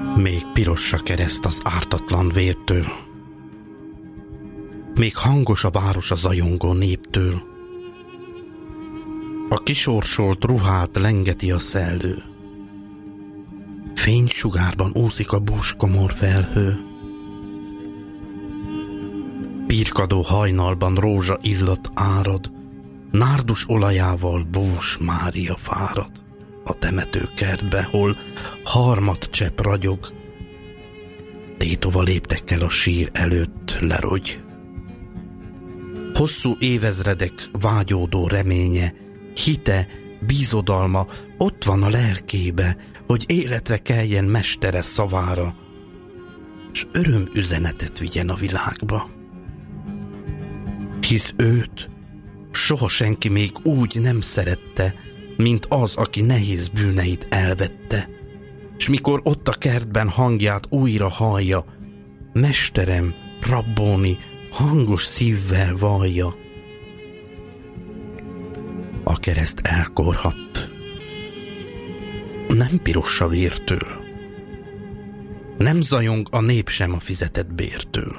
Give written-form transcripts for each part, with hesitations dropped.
Még piros a kereszt az ártatlan vértől, még hangos a város a zajongó néptől. A kisorsolt ruhát lengeti a szellő, fénysugárban úszik a búskomor felhő. Pirkadó hajnalban rózsa illat árad, nárdus olajával Bús Mária fárad a temetőkertbe, hol harmadcsepp ragyog. Tétova léptekkel a sír előtt lerogy. Hosszú évezredek vágyódó reménye, hite, bízodalma ott van a lelkébe, hogy életre keljen mestere szavára, s örömüzenetet vigyen a világba. Hisz őt soha senki még úgy nem szerette, mint az, aki nehéz bűneit elvette, s mikor ott a kertben hangját újra hallja, mesterem, Rabbóni, hangos szívvel vallja. A kereszt elkorhadt, nem piros a vértől, nem zajong a nép sem a fizetett bértől,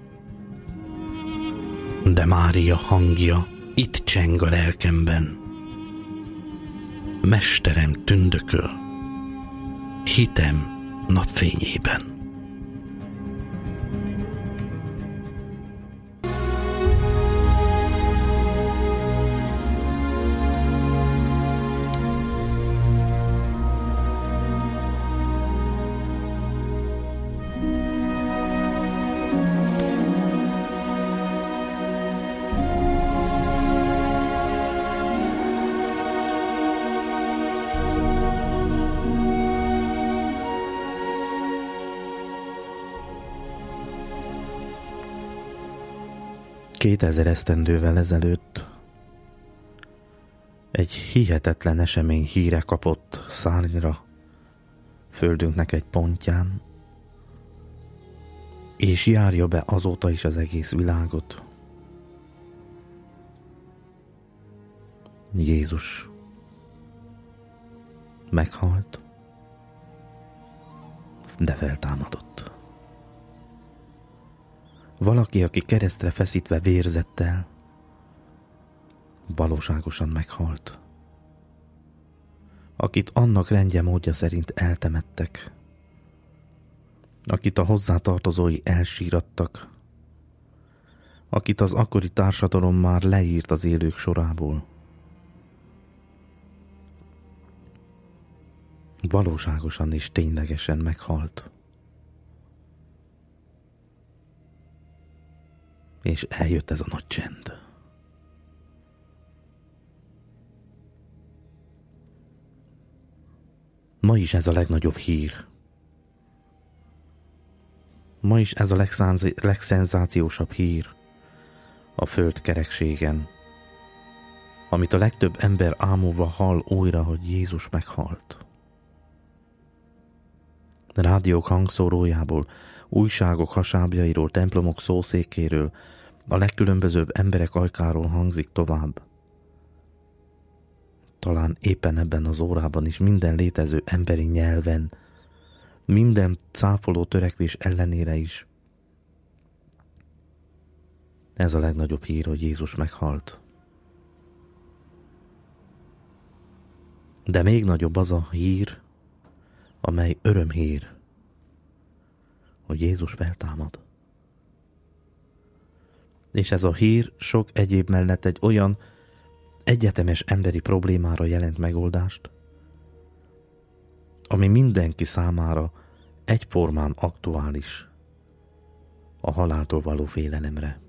de Mária hangja itt cseng a lelkemben. Mesterem tündököl, hitem napfényében. Kétezer esztendővel ezelőtt egy hihetetlen esemény híre kapott szárnyra földünknek egy pontján, és járja be azóta is az egész világot. Jézus meghalt, de feltámadott. Valaki, aki keresztre feszítve vérzett el, valóságosan meghalt. Akit annak rendje módja szerint eltemettek, akit a hozzátartozói elsírattak, akit az akkori társadalom már leírt az élők sorából. Valóságosan és ténylegesen meghalt. És eljött ez a nagy csend. Ma is ez a legnagyobb hír. Ma is ez a legszenzációsabb hír a föld kerekségen, amit a legtöbb ember ámulva hall újra, hogy Jézus meghalt. Rádiók hangszórójából, újságok hasábjairól, templomok szószékéről, a legkülönbözőbb emberek ajkáról hangzik tovább. Talán éppen ebben az órában is minden létező emberi nyelven, minden cáfoló törekvés ellenére is. Ez a legnagyobb hír, hogy Jézus meghalt. De még nagyobb az a hír, amely örömhír, hogy Jézus feltámad. És ez a hír sok egyéb mellett egy olyan egyetemes emberi problémára jelent megoldást, ami mindenki számára egyformán aktuális, a haláltól való félelemre.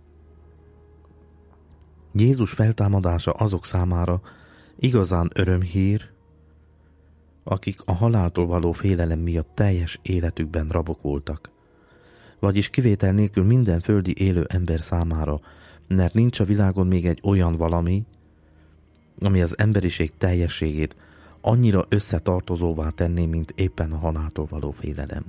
Jézus feltámadása azok számára igazán örömhír, akik a haláltól való félelem miatt teljes életükben rabok voltak, vagyis kivétel nélkül minden földi élő ember számára, mert nincs a világon még egy olyan valami, ami az emberiség teljességét annyira összetartozóvá tenné, mint éppen a haláltól való félelem.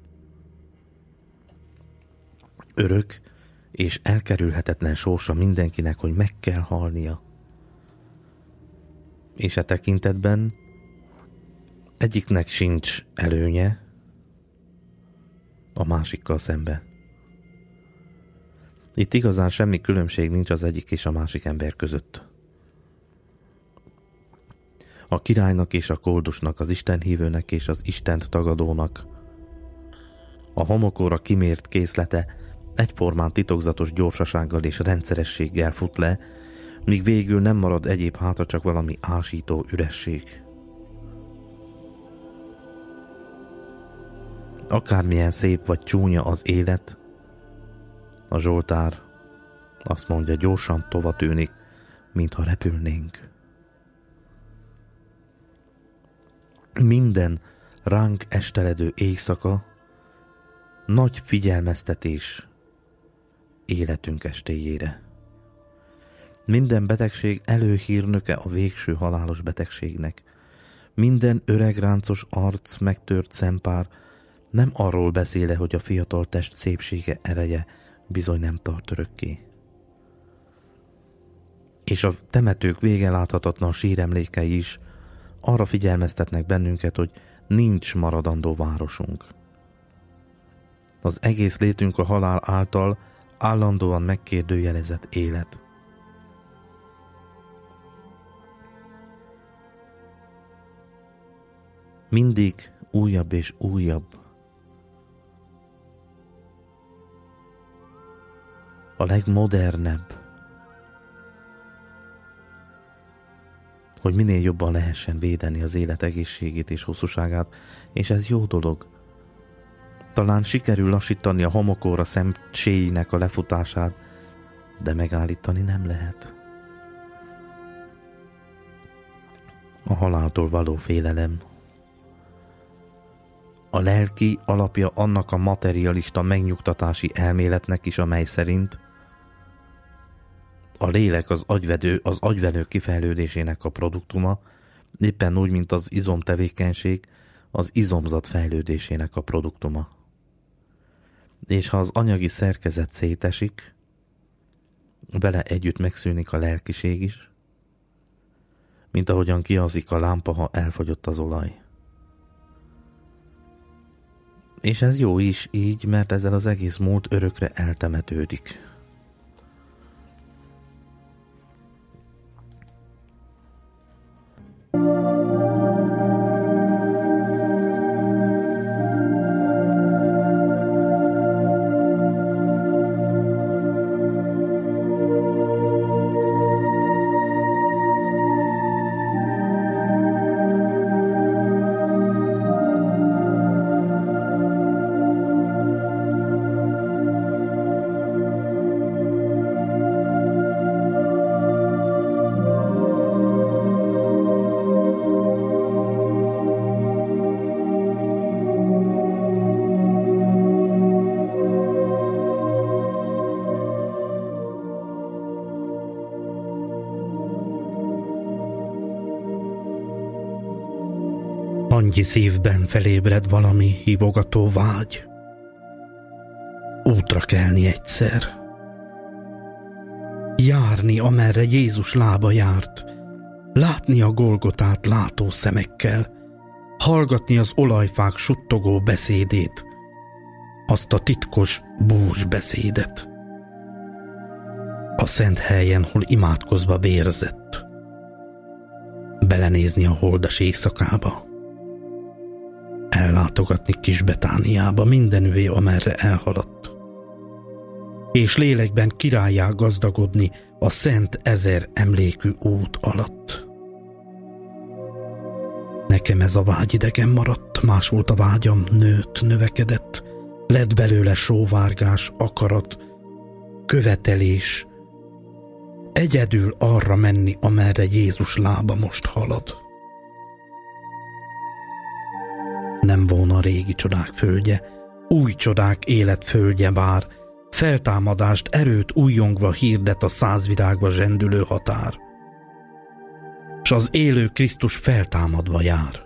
Örök és elkerülhetetlen sorsa mindenkinek, hogy meg kell halnia. És e tekintetben egyiknek sincs előnye, a másikkal szemben. Itt igazán semmi különbség nincs az egyik és a másik ember között. A királynak és a koldusnak, az istenhívőnek és az Istent tagadónak a homokóra kimért készlete egyformán titokzatos gyorsasággal és rendszerességgel fut le, míg végül nem marad egyéb hátra, csak valami ásító üresség. Akármilyen szép vagy csúnya az élet, a Zsoltár azt mondja, gyorsan tova tűnik, mintha repülnénk. Minden ránk esteledő éjszaka nagy figyelmeztetés életünk estéjére. Minden betegség előhírnöke a végső halálos betegségnek. Minden öregráncos arc, megtört szempár nem arról beszéle, hogy a fiatal test szépsége ereje bizony nem tart örökké. És a temetők vége láthatatlan síremlékei is arra figyelmeztetnek bennünket, hogy nincs maradandó városunk. Az egész létünk a halál által állandóan megkérdőjelezett élet. Mindig újabb és újabb. A legmodernebb. Hogy minél jobban lehessen védeni az élet egészségét és hosszúságát, és ez jó dolog. Talán sikerül lassítani a homokóra szemcséinek a lefutását, de megállítani nem lehet. A haláltól való félelem. A lelki alapja annak a materialista megnyugtatási elméletnek is, amely szerint a lélek az agyvelő kifejlődésének a produktuma, éppen úgy, mint az izomtevékenység az izomzat fejlődésének a produktuma. És ha az anyagi szerkezet szétesik, vele együtt megszűnik a lelkiség is, mint ahogyan kiazik a lámpa, ha elfogyott az olaj. És ez jó is így, mert ezzel az egész múlt örökre eltemetődik. Annyi szívben felébred valami hívogató vágy. Útra kelni egyszer. Járni, amerre Jézus lába járt. Látni a Golgotát látó szemekkel. Hallgatni az olajfák suttogó beszédét. Azt a titkos bús beszédet. A szent helyen, hol imádkozva vérzett. Belenézni a holdas éjszakába. Ellátogatni Kis Betániába, mindenüvé, amerre elhaladt. És lélekben királlyá gazdagodni a szent 1000 emlékű út alatt. Nekem ez a vágy idegen maradt, másolt a vágyam, nőtt, növekedett, lett belőle sóvárgás, akarat, követelés, egyedül arra menni, amerre Jézus lába most halad. Nem volna a régi csodák földje, új csodák életföldje vár, feltámadást, erőt újjongva hirdet a 100 virágba zsendülő határ. S az élő Krisztus feltámadva jár.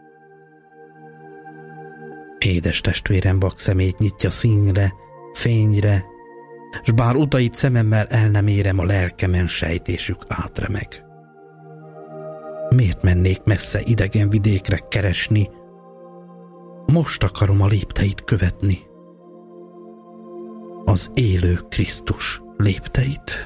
Édes testvérem vakszemét nyitja színre, fényre, s bár utait szememmel el nem érem, a lelkemen sejtésük átremeg. Miért mennék messze idegen vidékre keresni? Most akarom a lépteit követni, az élő Krisztus lépteit.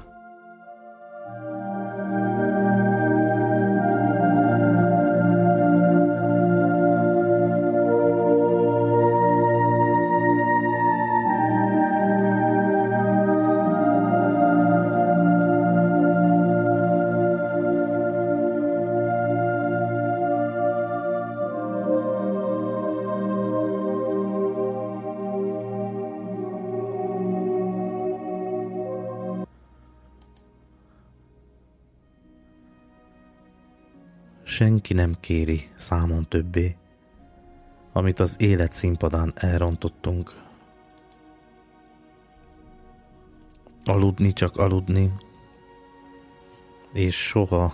Senki nem kéri számon többé, amit az élet színpadán elrontottunk. Aludni csak aludni, és soha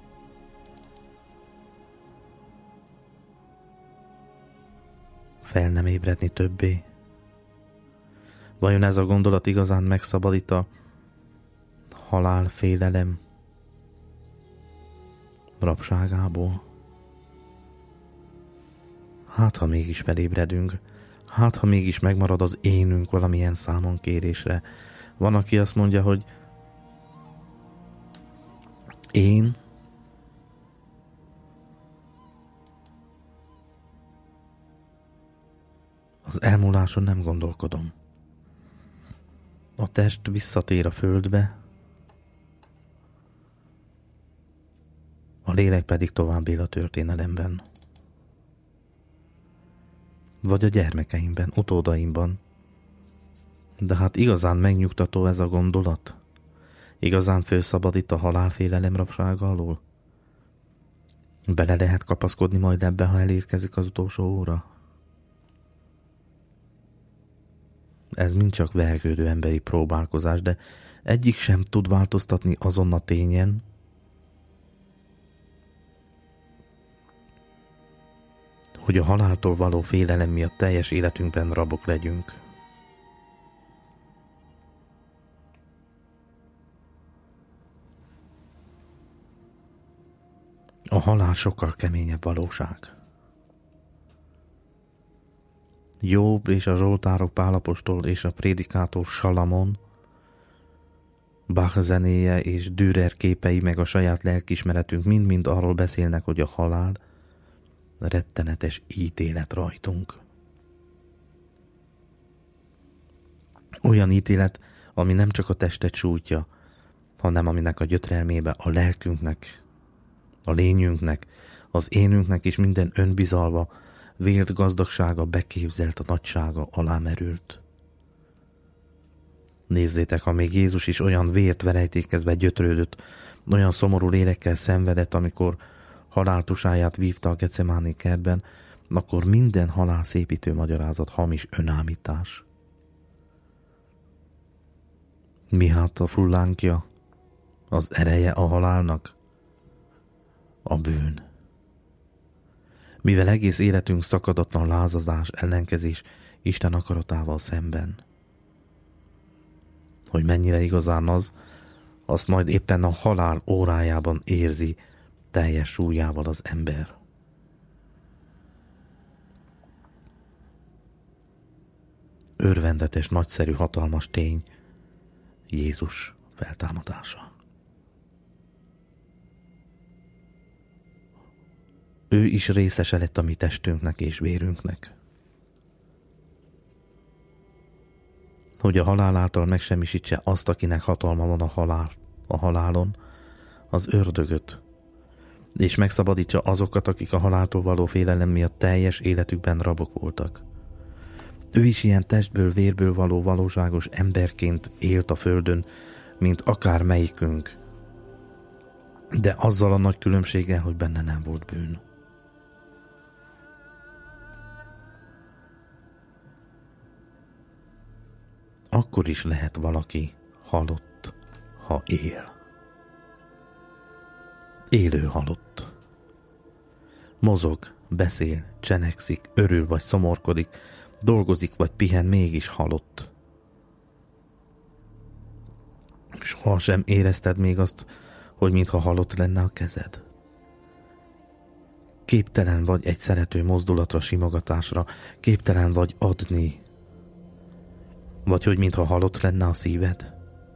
fel nem ébredni többé. Vajon ez a gondolat igazán megszabadít a halálfélelem rabságából? Hát, ha mégis felébredünk, hát, ha mégis megmarad az énünk valamilyen számon kérésre. Van, aki azt mondja, hogy én az elmúláson nem gondolkodom. A test visszatér a földbe, a lélek pedig tovább él a történelemben. Vagy a gyermekeimben, utódaimban. De hát igazán megnyugtató ez a gondolat? Igazán felszabadít a halálfélelem rabsága alól? Bele lehet kapaszkodni majd ebbe, ha elérkezik az utolsó óra? Ez mind csak vergődő emberi próbálkozás, de egyik sem tud változtatni azon a tényen, hogy a haláltól való félelem miatt teljes életünkben rabok legyünk. A halál sokkal keményebb valóság. Jobb és a zsoltárok Pál apostol és a prédikátor Salamon, Bach zenéje és Dürer képei meg a saját lelkiismeretünk mind-mind arról beszélnek, hogy a halál rettenetes ítélet rajtunk. Olyan ítélet, ami nem csak a testet sújtja, hanem aminek a gyötrelmébe a lelkünknek, a lényünknek, az énünknek is minden önbizalva, vélt gazdagsága, beképzelt a nagysága alá merült. Nézzétek, ha még Jézus is olyan vért verejtékezve gyötrődött, olyan szomorú lélekkel szenvedett, amikor haláltusáját vívta a Gecemáni kertben, akkor minden halálszépítő magyarázat hamis önállítás. Mi hát a fullánkja, az ereje a halálnak? A bűn. Mivel egész életünk szakadatlan lázadás, ellenkezés Isten akaratával szemben. Hogy mennyire igazán az, azt majd éppen a halál órájában érzi teljes súlyával az ember. Örvendetes, nagyszerű, hatalmas tény Jézus feltámadása. Ő is részese lett a mi testünknek és vérünknek. Hogy a halál által megsemmisítse azt, akinek hatalma van a halálon, az ördögöt, és megszabadítsa azokat, akik a haláltól való félelem miatt teljes életükben rabok voltak. Ő is ilyen testből, vérből való valóságos emberként élt a földön, mint akár melyikünk, de azzal a nagy különbséggel, hogy benne nem volt bűn. Akkor is lehet valaki halott, ha él. Élő halott. Mozog, beszél, csenekszik, örül vagy szomorkodik, dolgozik vagy pihen, mégis halott. Soha sem érezted még azt, hogy mintha halott lenne a kezed. Képtelen vagy egy szerető mozdulatra, simogatásra, képtelen vagy adni. Vagy hogy mintha halott lenne a szíved?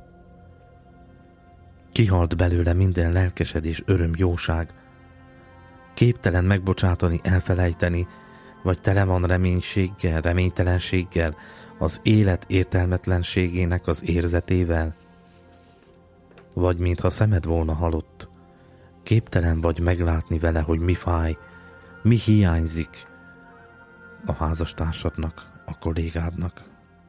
Kihalt belőle minden lelkesedés, öröm, jóság. Képtelen megbocsátani, elfelejteni, vagy tele van reménységgel, reménytelenséggel, az élet értelmetlenségének az érzetével? Vagy mintha szemed volna halott, képtelen vagy meglátni vele, hogy mi fáj, mi hiányzik a házastársadnak, a kollégádnak.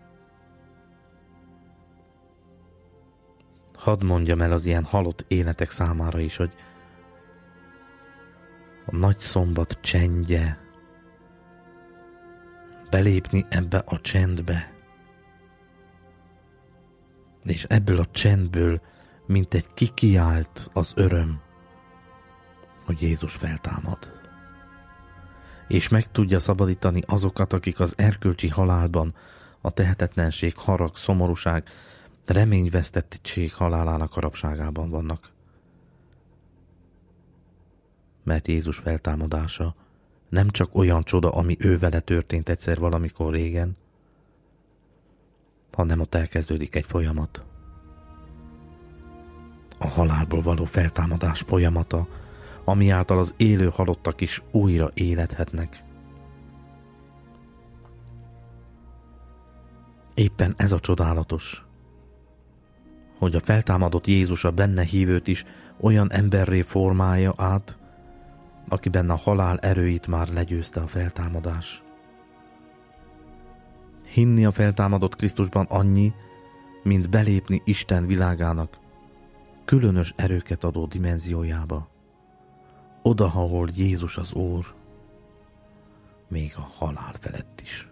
Hadd mondjam el az ilyen halott életek számára is, hogy a nagy szombat csendje, belépni ebbe a csendbe, és ebből a csendből mint egy kikiált az öröm, hogy Jézus feltámad, és meg tudja szabadítani azokat, akik az erkölcsi halálban, a tehetetlenség, harag, szomorúság, reményvesztettség halálának harapságában vannak. Mert Jézus feltámadása nem csak olyan csoda, ami ő vele történt egyszer valamikor régen, hanem ott elkezdődik egy folyamat. A halálból való feltámadás folyamata, ami által az élő halottak is újra élethetnek. Éppen ez a csodálatos, hogy a feltámadott Jézus a benne hívőt is olyan emberré formálja át, akiben a halál erőit már legyőzte a feltámadás. Hinni a feltámadott Krisztusban annyi, mint belépni Isten világának különös erőket adó dimenziójába, oda, ahol Jézus az Úr, még a halál felett is.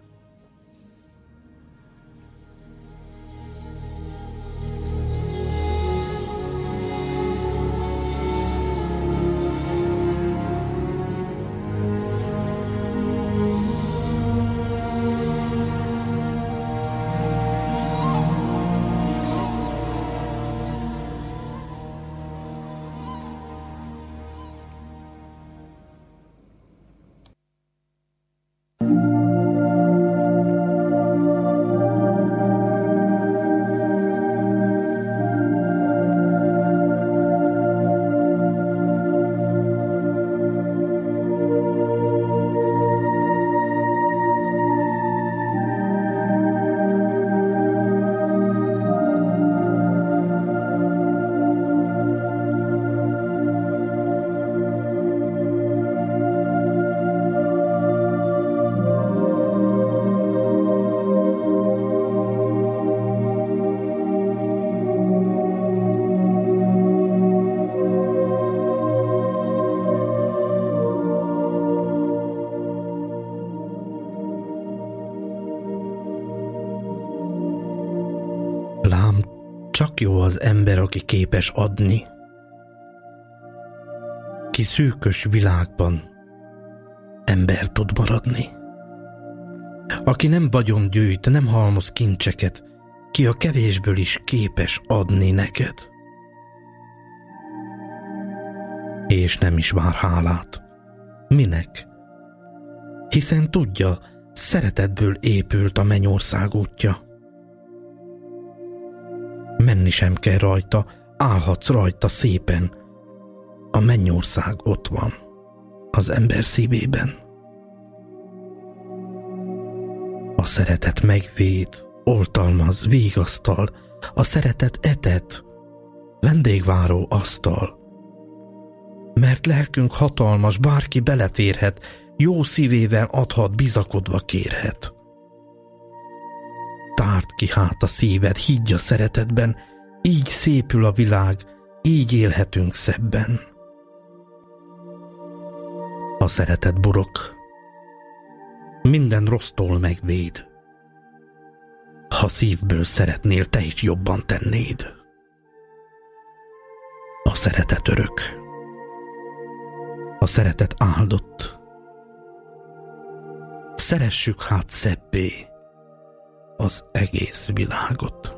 Lám, csak jó az ember, aki képes adni. Ki szűkös világban ember tud maradni. Aki nem vagyon gyűjt, nem halmoz kincseket, ki a kevésből is képes adni neked. És nem is vár hálát. Minek? Hiszen tudja, szeretetből épült a mennyország útja. Menni sem kell rajta, állhatsz rajta szépen. A mennyország ott van, az ember szívében. A szeretet megvéd, oltalmaz, vigasztal, a szeretet etet, vendégváró asztal. Mert lelkünk hatalmas, bárki beleférhet, jó szívével adhat, bizakodva kérhet. Tárd ki hát a szíved, higgy a szeretetben, így szépül a világ, így élhetünk szebben. A szeretet burok, minden rossztól megvéd. Ha szívből szeretnél, te is jobban tennéd. A szeretet örök, a szeretet áldott. Szeressük hát szebbé az egész világot.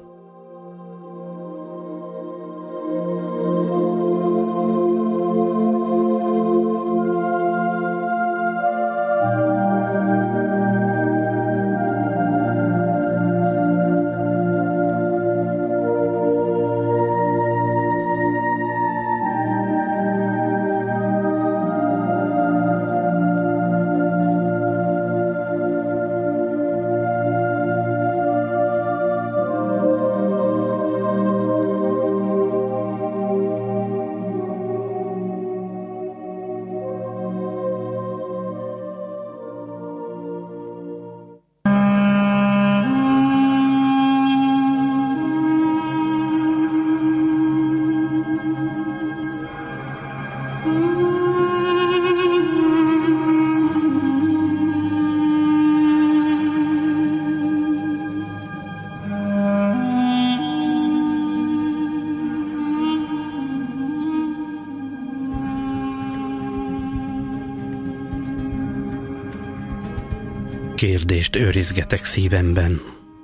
Kérdést őrizgetek szívemben.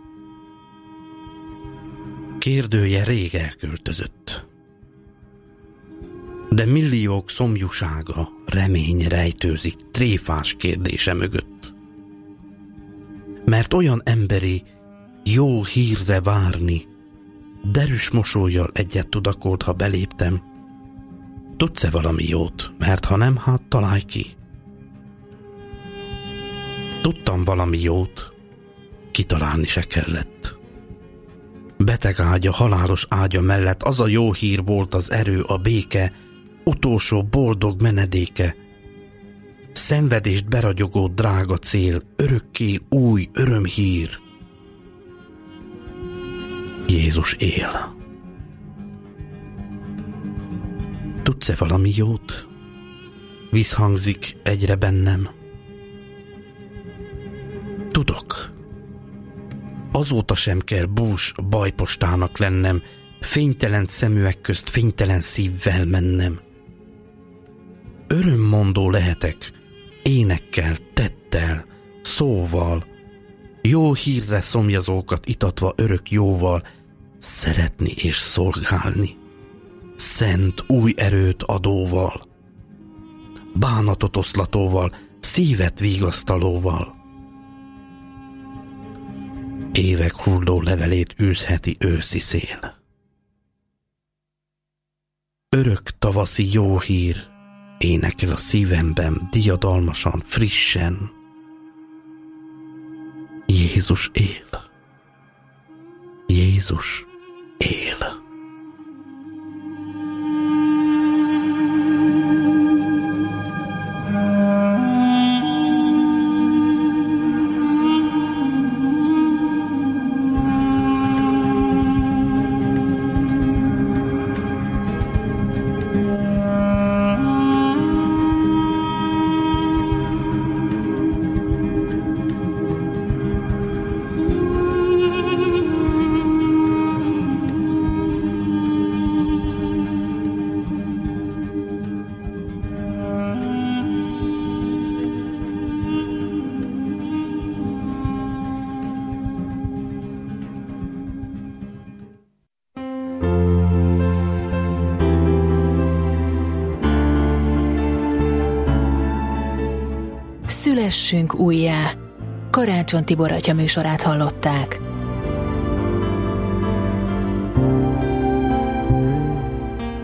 Kérdője rég elköltözött. De milliók szomjúsága, remény rejtőzik tréfás kérdése mögött. Mert olyan emberi, jó hírre várni, derűs mosollyal egyet tudakolt, ha beléptem. Tudsz-e valami jót? Mert ha nem, hát találj ki. Tudtam valami jót, kitalálni se kellett. Beteg ágya, halálos ágya mellett az a jó hír volt az erő, a béke, utolsó boldog menedéke. Szenvedést beragyogó drága cél, örökké új örömhír. Jézus él. Tudsz-e valami jót? Visszhangzik egyre bennem. Tudok. Azóta sem kell bús bajpostának lennem, fénytelen szemüveg közt fénytelen szívvel mennem. Örömmondó lehetek, énekkel, tettel, szóval, jó hírre szomjazókat itatva örök jóval, szeretni és szolgálni, szent új erőt adóval, bánatot oszlatóval, szívet vigasztalóval. Évek hulló levelét űzheti őszi szél. Örök tavaszi jó hír énekel a szívemben diadalmasan, frissen. Jézus él. Jézus él. Szülessünk újjá! Karácsony Tibor atya műsorát hallották.